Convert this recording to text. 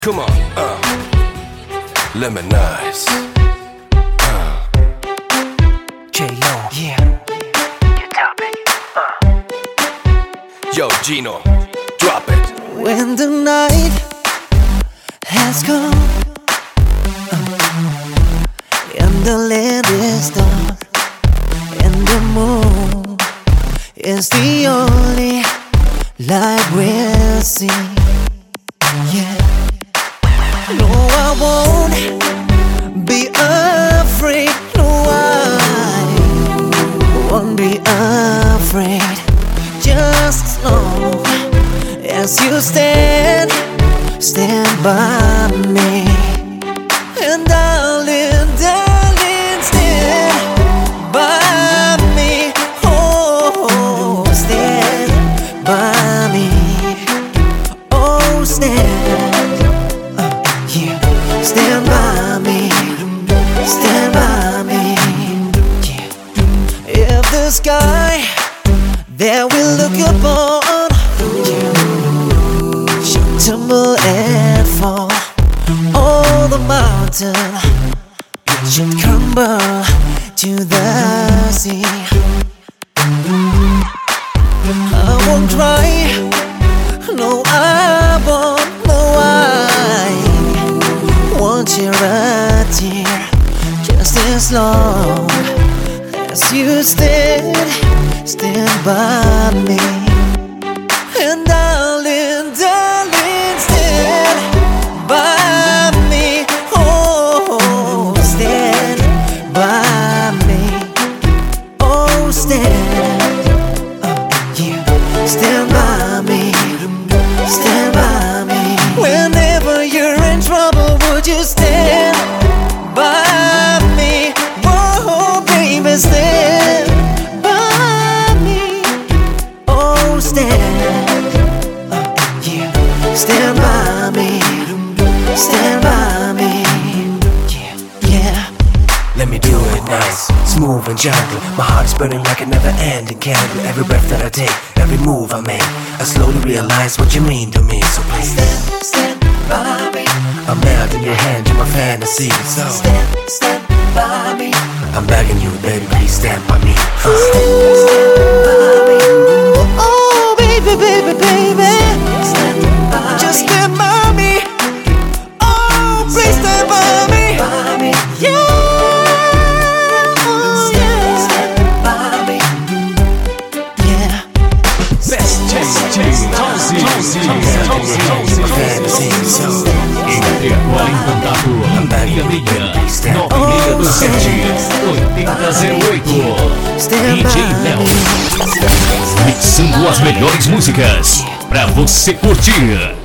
Come on, Lemonize. J-Lo, yeah. You top it. Yo, Gino, drop it. When the night has come and the land is dark and the moon is the only light we'll see, yeah. No, I won't be afraid. No, I won't be afraid. Just as long as you stand by me. And darling, stand by me. Oh, stand by me. Oh, yeah, stand by me. Stand by me. Yeah. If the sky that we look upon should tumble and fall, all the mountain should crumble to the sea. I won't cry, no I won't, no I won't shed a tear, just as long as you stand by me. And darling, stand by me. Oh, stand by me. Oh, yeah, stand by me. Stand by me. Whenever you're in trouble, would you stand by me? Oh, baby, stand by me. Oh, yeah, stand by me. Stand by me. Yeah. Let me do it nice, smooth and gentle. My heart is burning like a never-ending candle. Every breath that I take, every move I make, I slowly realize what you mean to me. So please Stand by me. I'm melting your hand to my fantasy. So Stand by me. I'm begging you, baby, please stand by me. Stand by me. Oh, baby, baby, baby. Just stand by me. Oh, please stand by me. Yeah. Oh, yeah. Stand by me. Yeah. Fantasy, so Entre agora em contato. Liga 96-967-8008. DJ Léo. Mixando as melhores músicas pra você curtir.